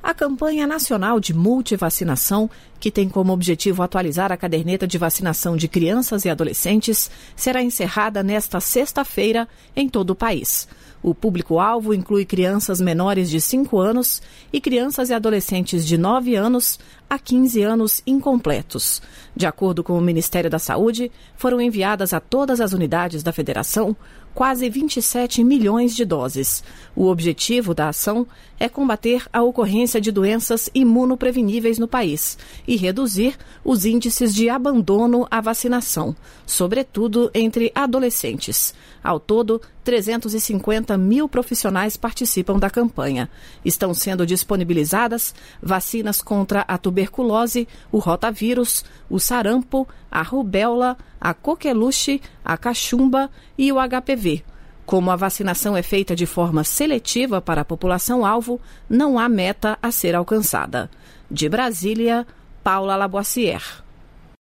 A campanha nacional de multivacinação, que tem como objetivo atualizar a caderneta de vacinação de crianças e adolescentes, será encerrada nesta sexta-feira em todo o país. O público-alvo inclui crianças menores de 5 anos e crianças e adolescentes de 9 anos a 15 anos incompletos. De acordo com o Ministério da Saúde, foram enviadas a todas as unidades da Federação quase 27 milhões de doses. O objetivo da ação é combater a ocorrência de doenças imunopreveníveis no país e reduzir os índices de abandono à vacinação, sobretudo entre adolescentes. Ao todo, 350 mil profissionais participam da campanha. Estão sendo disponibilizadas vacinas contra a tuberculose, o rotavírus, o sarampo, a rubéola, a coqueluche, a cachumba e o HPV. Como a vacinação é feita de forma seletiva para a população-alvo, não há meta a ser alcançada. De Brasília, Paula Laboissière.